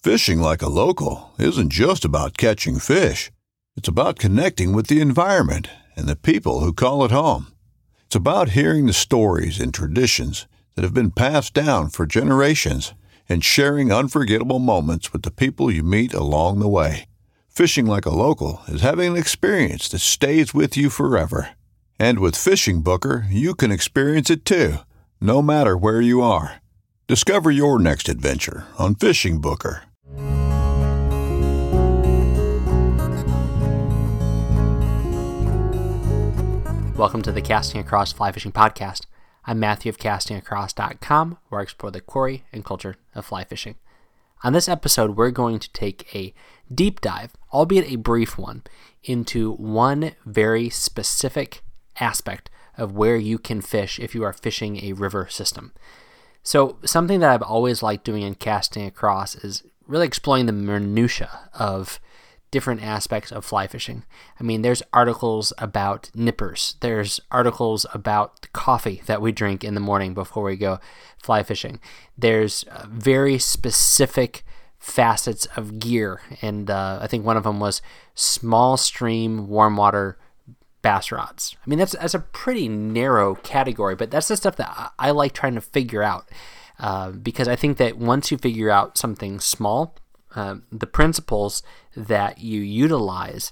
Fishing like a local isn't just about catching fish. It's about connecting with the environment and the people who call it home. It's about hearing the stories and traditions that have been passed down for generations and sharing unforgettable moments with the people you meet along the way. Fishing like a local is having an experience that stays with you forever. And with Fishing Booker, you can experience it too, no matter where you are. Discover your next adventure on Fishing Booker. Welcome to the Casting Across Fly Fishing Podcast. I'm Matthew of CastingAcross.com, where I explore the quarry and culture of fly fishing. On this episode, we're going to take a deep dive, albeit a brief one, into one very specific aspect of where you can fish if you are fishing a river system. So something that I've always liked doing in Casting Across is really exploring the minutiae of different aspects of fly fishing. I mean, there's articles about nippers. There's articles about the coffee that we drink in the morning before we go fly fishing. There's very specific facets of gear, and I think one of them was small stream warm water bass rods. I mean, that's a pretty narrow category, but that's the stuff that I like trying to figure out because I think that once you figure out something small, the principles that you utilize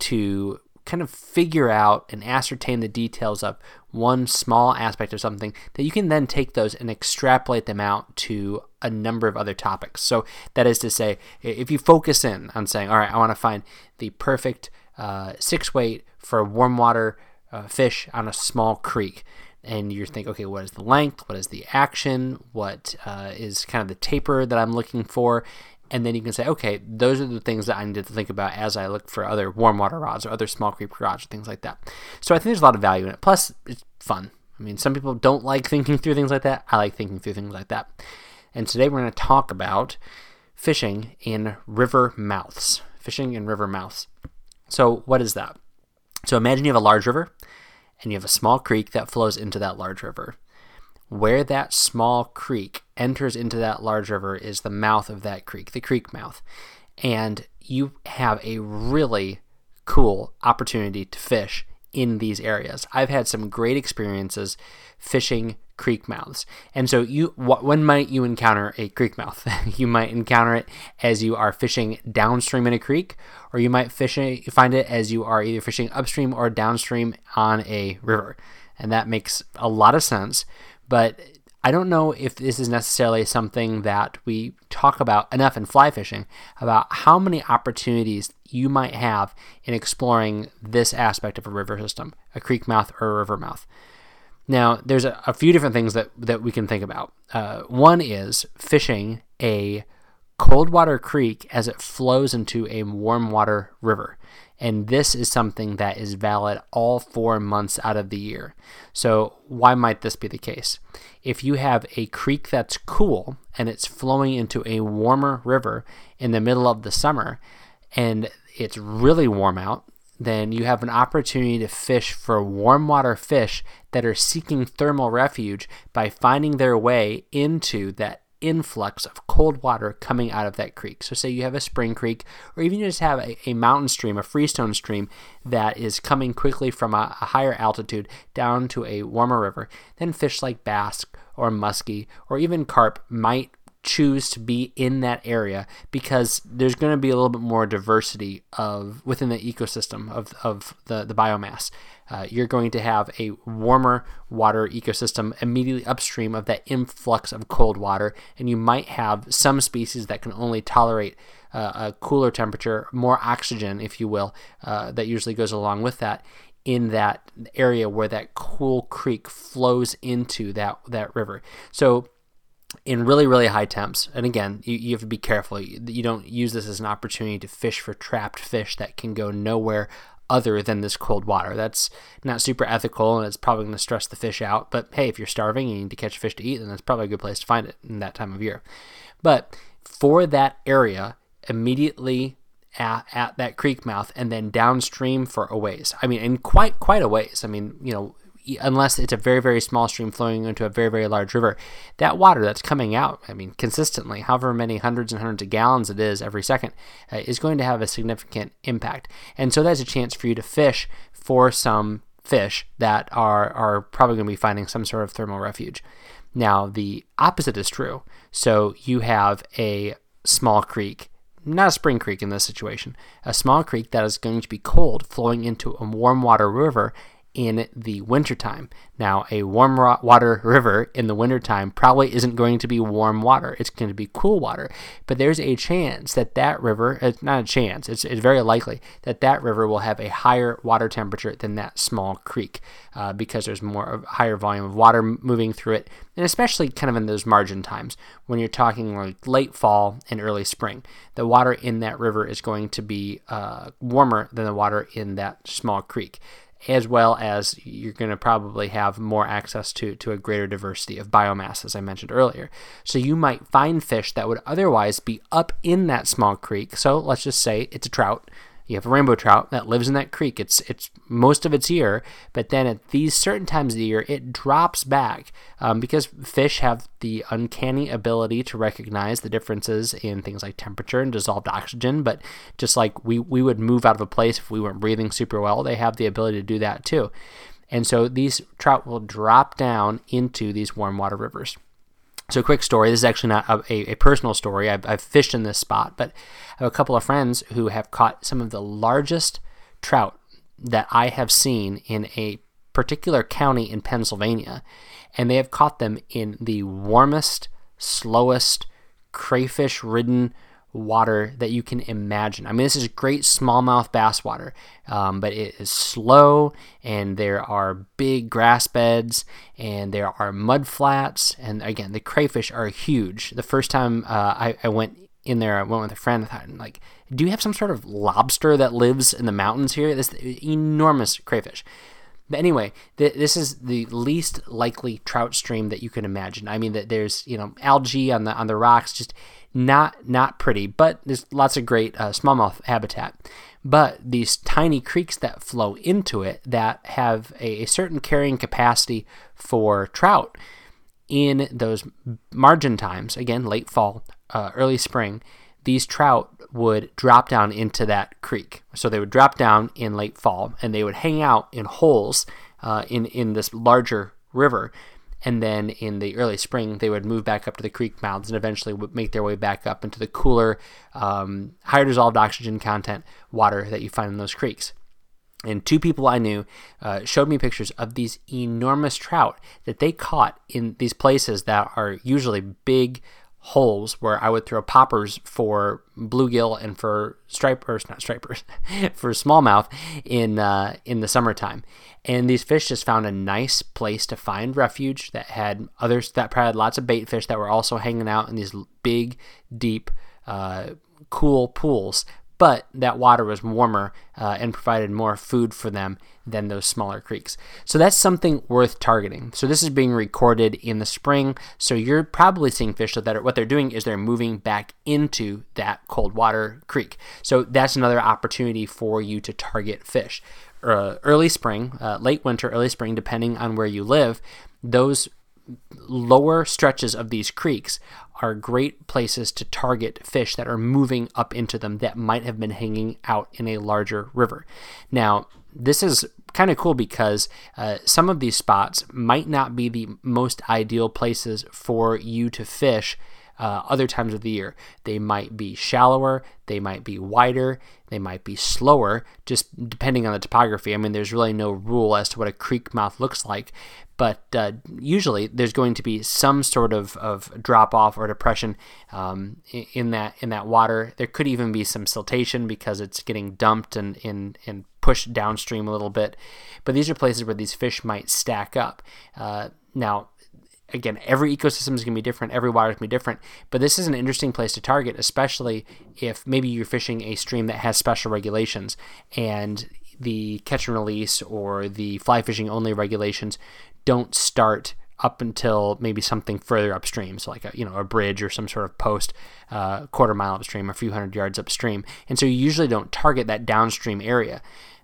to kind of figure out and ascertain the details of one small aspect of something, that you can then take those and extrapolate them out to a number of other topics. So that is to say, if you focus in on saying, all right, I want to find the perfect 6-weight for warm water fish on a small creek, and you think, okay, what is the length? What is the action? What is kind of the taper that I'm looking for? And then you can say, okay, those are the things that I need to think about as I look for other warm water rods or other small creek rods or things like that. So I think there's a lot of value in it. Plus, it's fun. I mean, some people don't like thinking through things like that. I like thinking through things like that. And today we're going to talk about fishing in river mouths. Fishing in river mouths. So what is that? So imagine you have a large river and you have a small creek that flows into that large river. Where that small creek enters into that large river is the mouth of that creek, the creek mouth. And you have a really cool opportunity to fish in these areas. I've had some great experiences fishing creek mouths. And so when might you encounter a creek mouth? You might encounter it as you are fishing downstream in a creek, or you might find it as you are either fishing upstream or downstream on a river. And that makes a lot of sense. But I don't know if this is necessarily something that we talk about enough in fly fishing, about how many opportunities you might have in exploring this aspect of a river system, a creek mouth or a river mouth. Now, there's a few different things that we can think about. One is fishing a cold water creek as it flows into a warm water river. And this is something that is valid all 4 months out of the year. So why might this be the case? If you have a creek that's cool and it's flowing into a warmer river in the middle of the summer and it's really warm out, then you have an opportunity to fish for warm water fish that are seeking thermal refuge by finding their way into that influx of cold water coming out of that creek. So say you have a spring creek, or even you just have a mountain stream, a freestone stream that is coming quickly from a higher altitude down to a warmer river, then fish like bass or muskie or even carp might choose to be in that area because there's going to be a little bit more diversity within the ecosystem of the biomass. You're going to have a warmer water ecosystem immediately upstream of that influx of cold water, and you might have some species that can only tolerate a cooler temperature, more oxygen, if you will, that usually goes along with that in that area where that cool creek flows into that river. So in really, really high temps, and again, you have to be careful. You don't use this as an opportunity to fish for trapped fish that can go nowhere other than this cold water. That's not super ethical, and it's probably going to stress the fish out. But hey, if you're starving and you need to catch fish to eat, then that's probably a good place to find it in that time of year. But for that area, immediately at that creek mouth and then downstream for a ways. I mean, and quite a ways. I mean, unless it's a very, very small stream flowing into a very, very large river, that water that's coming out, consistently, however many hundreds and hundreds of gallons it is every second, is going to have a significant impact. And so that's a chance for you to fish for some fish that are probably going to be finding some sort of thermal refuge. Now, the opposite is true. So you have a small creek, not a spring creek in this situation, a small creek that is going to be cold flowing into a warm water river in the wintertime. Now, a warm water river in the wintertime probably isn't going to be warm water. It's going to be cool water. But there's a chance that that river, it's not a chance, it's very likely that that river will have a higher water temperature than that small creek because there's higher volume of water moving through it, and especially kind of in those margin times when you're talking like late fall and early spring. The water in that river is going to be warmer than the water in that small creek, as well as you're going to probably have more access to a greater diversity of biomass, as I mentioned earlier. So you might find fish that would otherwise be up in that small creek. So let's just say it's a trout. You have a rainbow trout that lives in that creek. It's most of its year, but then at these certain times of the year, it drops back because fish have the uncanny ability to recognize the differences in things like temperature and dissolved oxygen. But just like we would move out of a place if we weren't breathing super well, they have the ability to do that too. And so these trout will drop down into these warm water rivers. So, quick story. This is actually not a personal story. I've fished in this spot, but I have a couple of friends who have caught some of the largest trout that I have seen in a particular county in Pennsylvania, and they have caught them in the warmest, slowest, crayfish-ridden water that you can imagine. This is great smallmouth bass water, but it is slow, and there are big grass beds, and there are mud flats, and again, the crayfish are huge. The first time I went in there, I went with a friend, I thought, do you have some sort of lobster that lives in the mountains here? This enormous crayfish. But anyway, this is the least likely trout stream that you can imagine. That there's algae on the rocks, just not pretty, but there's lots of great smallmouth habitat. But these tiny creeks that flow into it that have a certain carrying capacity for trout in those margin times, again, late fall, early spring, these trout would drop down into that creek. So they would drop down in late fall, and they would hang out in holes in this larger river. And then in the early spring, they would move back up to the creek mouths and eventually would make their way back up into the cooler, higher dissolved oxygen content water that you find in those creeks. And two people I knew showed me pictures of these enormous trout that they caught in these places that are usually big holes where I would throw poppers for bluegill and for for smallmouth in the summertime. And these fish just found a nice place to find refuge that had others that probably had lots of bait fish that were also hanging out in these big, deep, cool pools. But that water was warmer and provided more food for them than those smaller creeks. So that's something worth targeting. So this is being recorded in the spring. So you're probably seeing fish that what they're doing is they're moving back into that cold water creek. So that's another opportunity for you to target fish. Early spring, late winter, early spring, depending on where you live, those lower stretches of these creeks are great places to target fish that are moving up into them that might have been hanging out in a larger river. Now, this is kind of cool because some of these spots might not be the most ideal places for you to fish other times of the year. They might be shallower, they might be wider, they might be slower, just depending on the topography. There's really no rule as to what a creek mouth looks like, but usually there's going to be some sort of drop-off or depression in that water. There could even be some siltation because it's getting dumped and pushed downstream a little bit, but these are places where these fish might stack up. Now, again, every ecosystem is going to be different, every water is going to be different, but this is an interesting place to target, especially if maybe you're fishing a stream that has special regulations and the catch and release or the fly fishing only regulations don't start up until maybe something further upstream, so like a bridge or some sort of post quarter mile upstream, a few hundred yards upstream, and so you usually don't target that downstream area.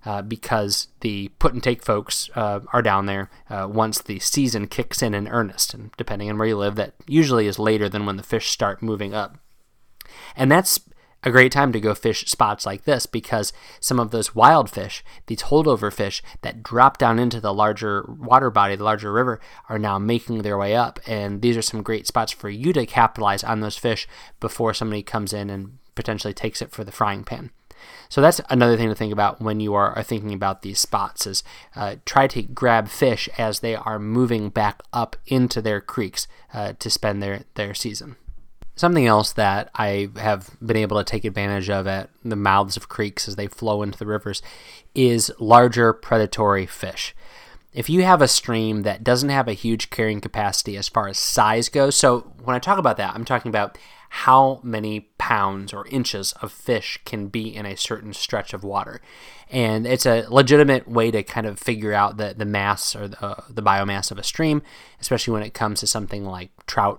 because the put and take folks are down there once the season kicks in earnest. And depending on where you live, that usually is later than when the fish start moving up. And that's a great time to go fish spots like this because some of those wild fish, these holdover fish that drop down into the larger water body, the larger river, are now making their way up. And these are some great spots for you to capitalize on those fish before somebody comes in and potentially takes it for the frying pan. So that's another thing to think about when you are thinking about these spots is try to grab fish as they are moving back up into their creeks to spend their season. Something else that I have been able to take advantage of at the mouths of creeks as they flow into the rivers is larger predatory fish. If you have a stream that doesn't have a huge carrying capacity as far as size goes, so when I talk about that, I'm talking about how many pounds or inches of fish can be in a certain stretch of water. And it's a legitimate way to kind of figure out the mass or the biomass of a stream, especially when it comes to something like trout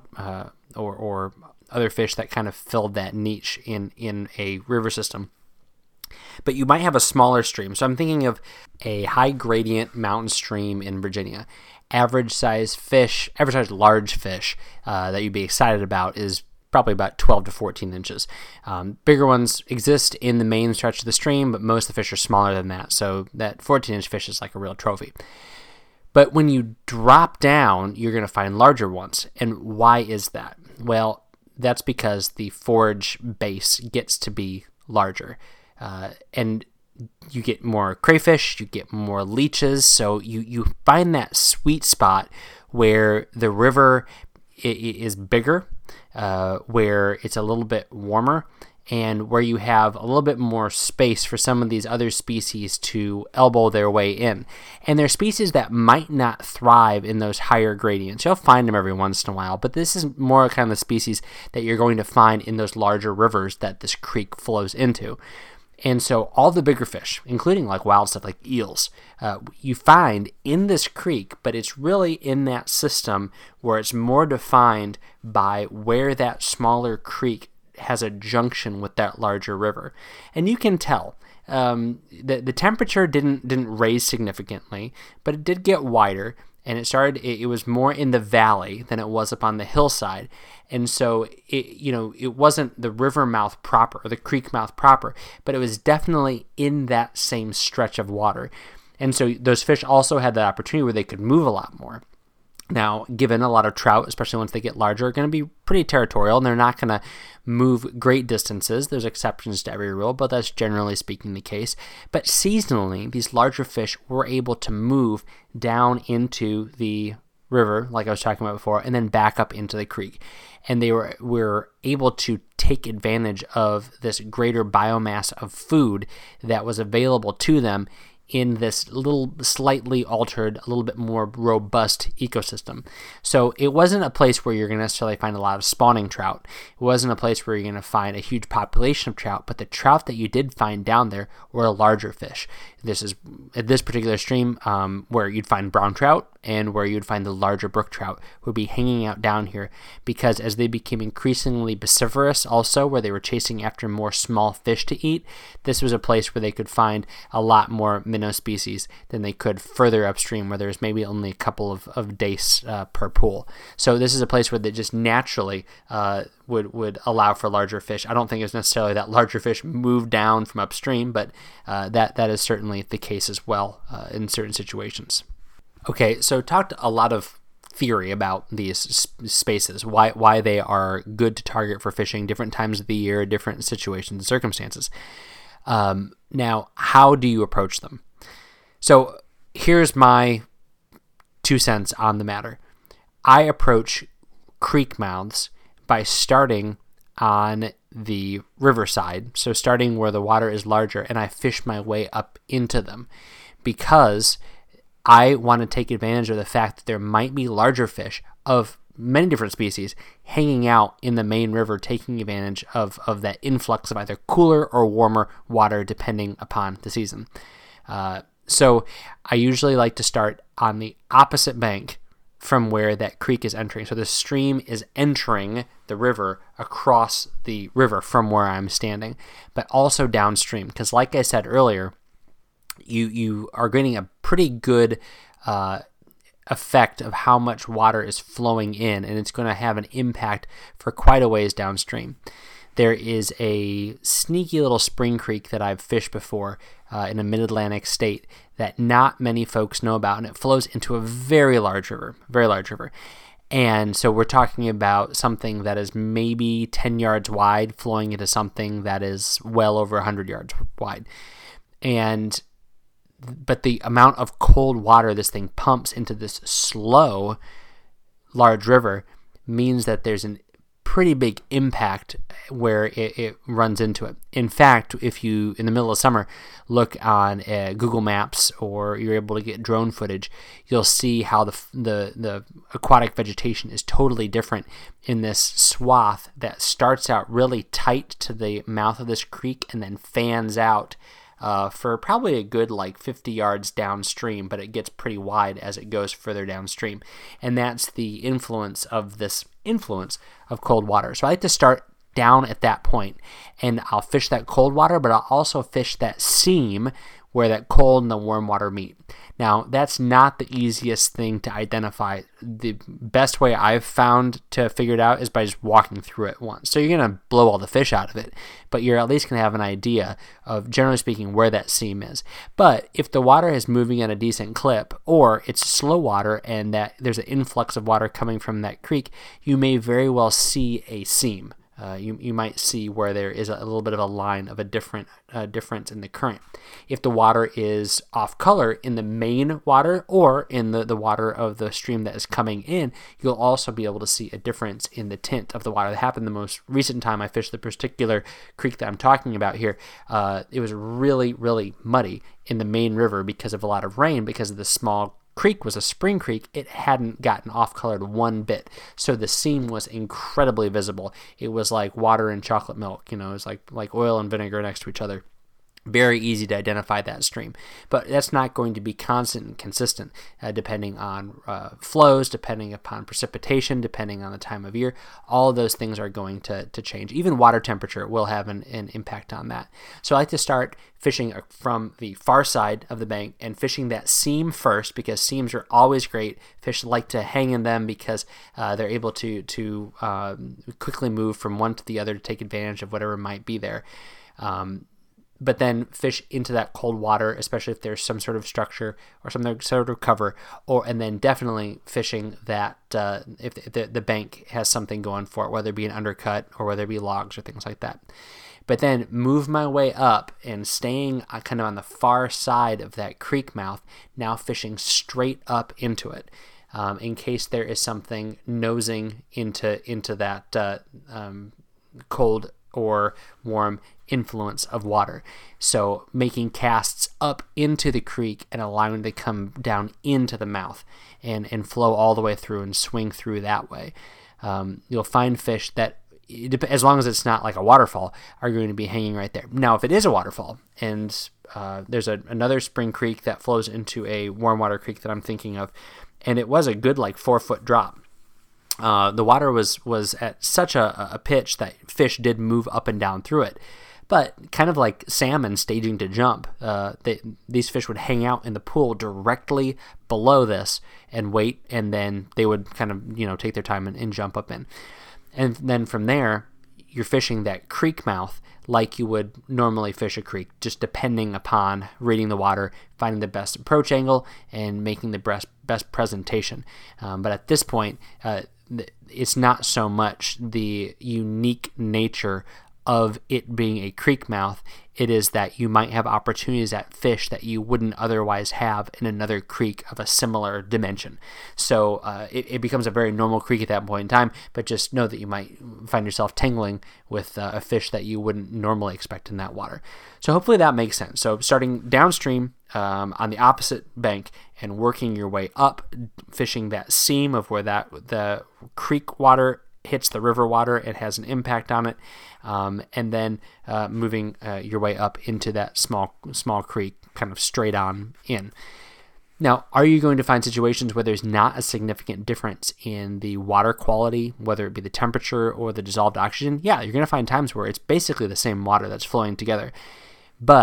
or other fish that kind of filled that niche in a river system. But you might have a smaller stream. So I'm thinking of a high gradient mountain stream in Virginia. Average size large fish that you'd be excited about is probably about 12 to 14 inches. Bigger ones exist in the main stretch of the stream, but most of the fish are smaller than that. So that 14-inch fish is like a real trophy. But when you drop down, you're going to find larger ones. And why is that? Well, that's because the forage base gets to be larger. And you get more crayfish, you get more leeches, so you find that sweet spot where the river is bigger, where it's a little bit warmer, and where you have a little bit more space for some of these other species to elbow their way in. And they're species that might not thrive in those higher gradients. You'll find them every once in a while, but this is more kind of the species that you're going to find in those larger rivers that this creek flows into. And so all the bigger fish, including like wild stuff like eels, you find in this creek, but it's really in that system where it's more defined by where that smaller creek has a junction with that larger river. And you can tell the temperature didn't raise significantly, but it did get wider, and it was more in the valley than it was up on the hillside. And so it wasn't the river mouth proper or the creek mouth proper, but it was definitely in that same stretch of water. And so those fish also had that opportunity where they could move a lot more. Now, given a lot of trout, especially once they get larger, are going to be pretty territorial, and they're not going to move great distances. There's exceptions to every rule, but that's generally speaking the case. But seasonally, these larger fish were able to move down into the river, like I was talking about before, and then back up into the creek. And they were able to take advantage of this greater biomass of food that was available to them in this little slightly altered, a little bit more robust ecosystem. So it wasn't a place where you're going to necessarily find a lot of spawning trout. It wasn't a place where you're going to find a huge population of trout, but the trout that you did find down there were larger fish. This is at this particular stream where you'd find brown trout and where you'd find the larger brook trout would be hanging out down here, because as they became increasingly vociferous also, where they were chasing after more small fish to eat, this was a place where they could find a lot more minnow species than they could further upstream, where there's maybe only a couple of dace per pool. So this is a place where they just naturally would allow for larger fish. I don't think it's necessarily that larger fish move down from upstream, but that is certainly the case as well in certain situations. Okay, so talked a lot of theory about these spaces, why they are good to target for fishing, different times of the year, different situations and circumstances. Now, how do you approach them? So here's my 2 cents on the matter. I approach creek mouths by starting on the riverside, so starting where the water is larger, and I fish my way up into them, because I want to take advantage of the fact that there might be larger fish of many different species hanging out in the main river, taking advantage of that influx of either cooler or warmer water depending upon the season. So I usually like to start on the opposite bank from where that creek is entering. So the stream is entering the river across the river from where I'm standing, but also downstream, because like I said earlier, you are getting a pretty good effect of how much water is flowing in, and it's going to have an impact for quite a ways downstream. There is a sneaky little spring creek that I've fished before in a mid-Atlantic state that not many folks know about, and it flows into a very large river. And so we're talking about something that is maybe 10 yards wide flowing into something that is well over 100 yards wide. But the amount of cold water this thing pumps into this slow, large river means that there's a pretty big impact where it runs into it. In fact, if you, in the middle of summer, look on Google Maps or you're able to get drone footage, you'll see how the aquatic vegetation is totally different in this swath that starts out really tight to the mouth of this creek and then fans out for probably a good 50 yards downstream, but it gets pretty wide as it goes further downstream. And that's the influence of cold water. So I like to start down at that point, and I'll fish that cold water, but I'll also fish that seam where that cold and the warm water meet. Now, that's not the easiest thing to identify. The best way I've found to figure it out is by just walking through it once. So you're going to blow all the fish out of it, but you're at least going to have an idea of, generally speaking, where that seam is. But if the water is moving at a decent clip, or it's slow water and that there's an influx of water coming from that creek, you may very well see a seam. You might see where there is a little bit of a line of a difference in the current. If the water is off color in the main water or in the water of the stream that is coming in, you'll also be able to see a difference in the tint of the water. That happened the most recent time I fished the particular creek that I'm talking about here. It was really, really muddy in the main river because of a lot of rain, because of the small creek was a spring creek. It hadn't gotten off colored one bit, so the seam was incredibly visible. It was like water and chocolate milk, it was like oil and vinegar next to each other. Very easy to identify that stream, but that's not going to be constant and consistent, depending on flows, depending upon precipitation, depending on the time of year. All of those things are going to change. Even water temperature will have an impact on that. So I like to start fishing from the far side of the bank and fishing that seam first, because seams are always great. Fish like to hang in them because they're able to quickly move from one to the other to take advantage of whatever might be there. But then fish into that cold water, especially if there's some sort of structure or some sort of cover, and then definitely fishing that if the bank has something going for it, whether it be an undercut or whether it be logs or things like that. But then move my way up and staying kind of on the far side of that creek mouth, now fishing straight up into it. In case there is something nosing into that cold or warm influence of water. So making casts up into the creek and allowing it to come down into the mouth and flow all the way through and swing through that way. You'll find fish that, as long as it's not like a waterfall, are going to be hanging right there. Now, if it is a waterfall and there's another spring creek that flows into a warm water creek that I'm thinking of, and it was a good 4-foot drop. The water was at such a pitch that fish did move up and down through it. But kind of like salmon staging to jump, these fish would hang out in the pool directly below this and wait, and then they would kind of take their time and jump up in. And then from there, you're fishing that creek mouth like you would normally fish a creek, just depending upon reading the water, finding the best approach angle, and making the best presentation. But at this point, it's not so much the unique nature of it being a creek mouth. It is that you might have opportunities at fish that you wouldn't otherwise have in another creek of a similar dimension. So it becomes a very normal creek at that point in time, but just know that you might find yourself tangling with a fish that you wouldn't normally expect in that water. So hopefully that makes sense. So starting downstream on the opposite bank and working your way up, fishing that seam of where the creek water hits the river water, it has an impact on it, and then moving your way up into that small creek, kind of straight on in. Now, are you going to find situations where there's not a significant difference in the water quality, whether it be the temperature or the dissolved oxygen? Yeah, you're going to find times where it's basically the same water that's flowing together. But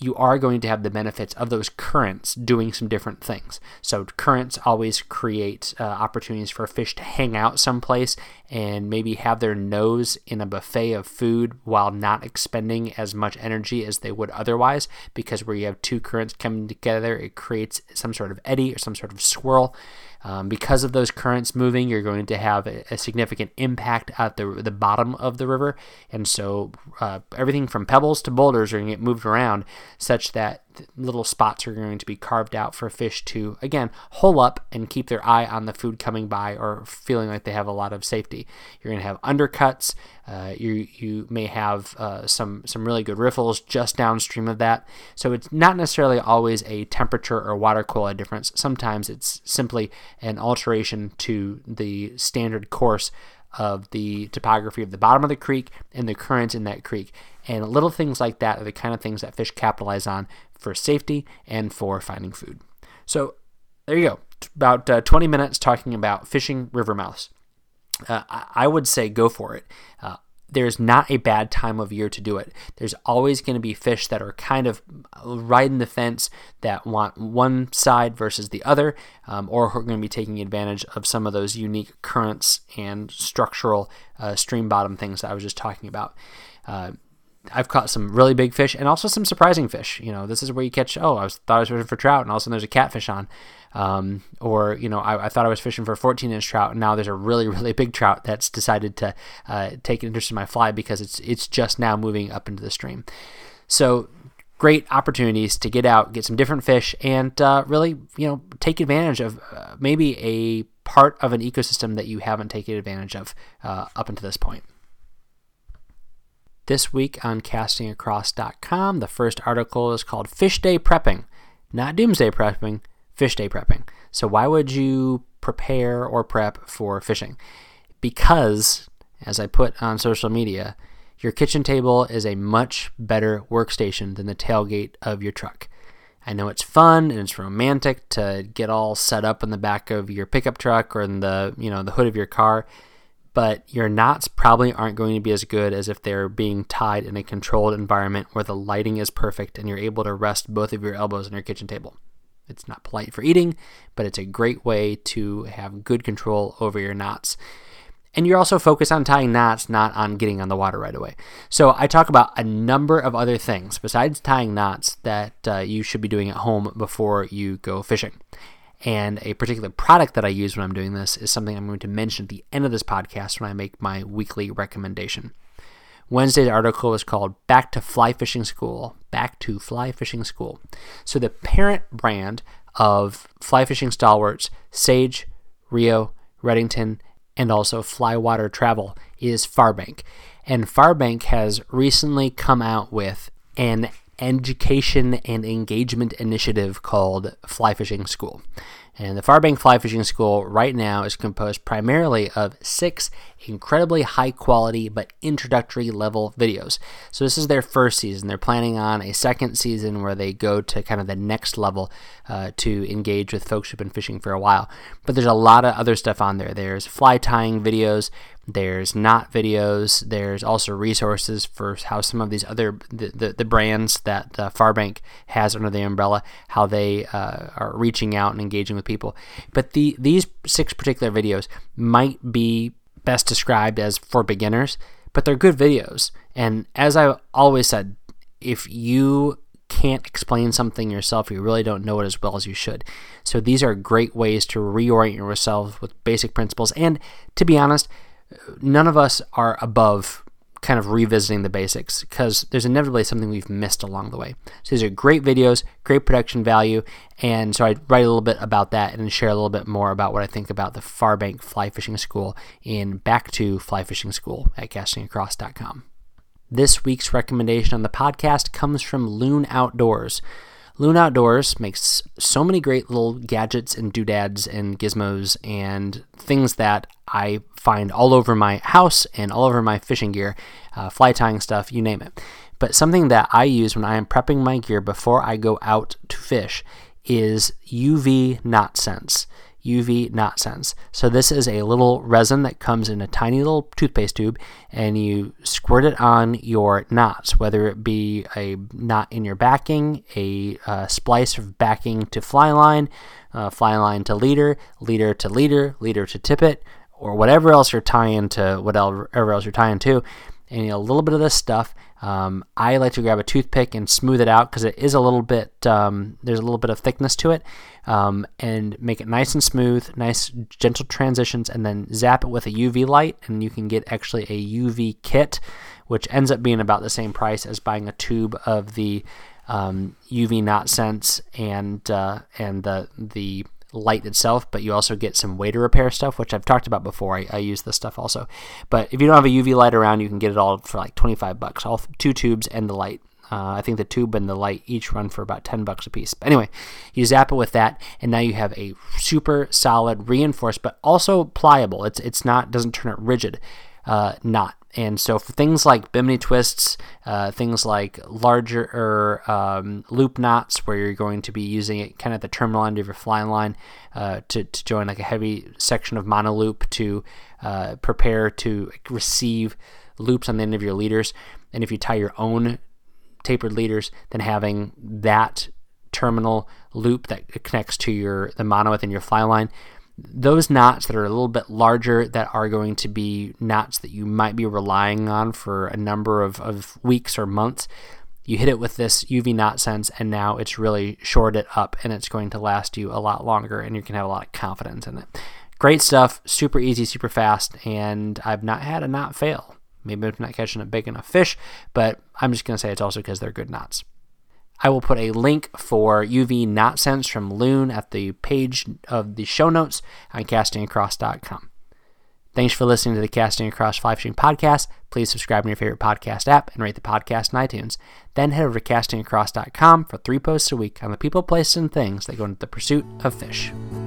you are going to have the benefits of those currents doing some different things. So currents always create opportunities for fish to hang out someplace and maybe have their nose in a buffet of food while not expending as much energy as they would otherwise, because where you have two currents coming together, it creates some sort of eddy or some sort of swirl. Because of those currents moving, you're going to have a significant impact at the bottom of the river. And so everything from pebbles to boulders are going to get moved around such that little spots are going to be carved out for fish to, again, hole up and keep their eye on the food coming by or feeling like they have a lot of safety. You're going to have undercuts. You may have some really good riffles just downstream of that. So it's not necessarily always a temperature or water quality difference. Sometimes it's simply an alteration to the standard course of the topography of the bottom of the creek and the currents in that creek. And little things like that are the kind of things that fish capitalize on for safety and for finding food. So there you go. About 20 minutes talking about fishing river mouths. I would say go for it. There's not a bad time of year to do it. There's always going to be fish that are kind of riding the fence that want one side versus the other, or who are going to be taking advantage of some of those unique currents and structural stream bottom things that I was just talking about. I've caught some really big fish and also some surprising fish. This is where you catch, thought I was fishing for trout and all of a sudden there's a catfish on. I thought I was fishing for a 14-inch trout and now there's a really, really big trout that's decided to take an interest in my fly because it's just now moving up into the stream. So great opportunities to get out, get some different fish, and really, take advantage of maybe a part of an ecosystem that you haven't taken advantage of up until this point. This week on castingacross.com, the first article is called Fish Day Prepping. Not Doomsday Prepping, Fish Day Prepping. So why would you prepare or prep for fishing? Because, as I put on social media, your kitchen table is a much better workstation than the tailgate of your truck. I know it's fun and it's romantic to get all set up in the back of your pickup truck or in the hood of your car, but your knots probably aren't going to be as good as if they're being tied in a controlled environment where the lighting is perfect and you're able to rest both of your elbows on your kitchen table. It's not polite for eating, but it's a great way to have good control over your knots. And you're also focused on tying knots, not on getting on the water right away. So I talk about a number of other things besides tying knots that you should be doing at home before you go fishing. And a particular product that I use when I'm doing this is something I'm going to mention at the end of this podcast when I make my weekly recommendation. Wednesday's article is called Back to Fly Fishing School. Back to Fly Fishing School. So the parent brand of fly fishing stalwarts, Sage, Rio, Redington, and also Flywater Travel is Farbank. And Farbank has recently come out with an education and engagement initiative called Fly Fishing School. And the Farbank Fly Fishing School right now is composed primarily of 6 incredibly high quality but introductory level videos. So this is their first season. They're planning on a second season where they go to kind of the next level to engage with folks who've been fishing for a while. But there's a lot of other stuff on there. There's fly tying videos, there's knot videos, there's also resources for how some of these other the brands that Farbank has under the umbrella, how they are reaching out and engaging with people. But these 6 particular videos might be best described as for beginners, but they're good videos. And as I always said, if you can't explain something yourself, you really don't know it as well as you should. So these are great ways to reorient yourself with basic principles. And to be honest, none of us are above kind of revisiting the basics because there's inevitably something we've missed along the way. So these are great videos, great production value, and so I write a little bit about that and share a little bit more about what I think about the Farbank Fly Fishing School in Back to Fly Fishing School at castingacross.com. This week's recommendation on the podcast comes from Loon Outdoors. Loon Outdoors makes so many great little gadgets and doodads and gizmos and things that I find all over my house and all over my fishing gear, fly tying stuff, you name it. But something that I use when I am prepping my gear before I go out to fish is UV Knot Sense. UV Knot Sense. So this is a little resin that comes in a tiny little toothpaste tube, and you squirt it on your knots, whether it be a knot in your backing, a splice of backing to fly line to leader, leader to leader, leader to tippet, or whatever else you're tying to, whatever else you're tying to. And a little bit of this stuff. I like to grab a toothpick and smooth it out because it is a little bit, there's a little bit of thickness to it, and make it nice and smooth, nice gentle transitions, and then zap it with a UV light, and you can get actually a UV kit, which ends up being about the same price as buying a tube of the UV Knot Sense and the light itself, but you also get some way to repair stuff, which I've talked about before. I use this stuff also. But if you don't have a UV light around, you can get it all for like $25, all 2 tubes and the light. I think the tube and the light each run for about $10 a piece. But anyway, you zap it with that, and now you have a super solid, reinforced, but also pliable. It's not, doesn't turn it rigid knot. And so for things like bimini twists, things like larger loop knots where you're going to be using it kind of at the terminal end of your fly line to join like a heavy section of monoloop to prepare to receive loops on the end of your leaders. And if you tie your own tapered leaders, then having that terminal loop that connects to the mono within your fly line, those knots that are a little bit larger, that are going to be knots that you might be relying on for a number of weeks or months, you hit it with this UV Knot Sense, and now it's really shored it up, and it's going to last you a lot longer, and you can have a lot of confidence in it. Great stuff, super easy, super fast, and I've not had a knot fail. Maybe I'm not catching a big enough fish, but I'm just going to say it's also because they're good knots. I will put a link for UV Knot Sense from Loon at the page of the show notes on castingacross.com. Thanks for listening to the Casting Across Fly Fishing Podcast. Please subscribe in your favorite podcast app and rate the podcast in iTunes. Then head over to castingacross.com for 3 posts a week on the people, places, and things that go into the pursuit of fish.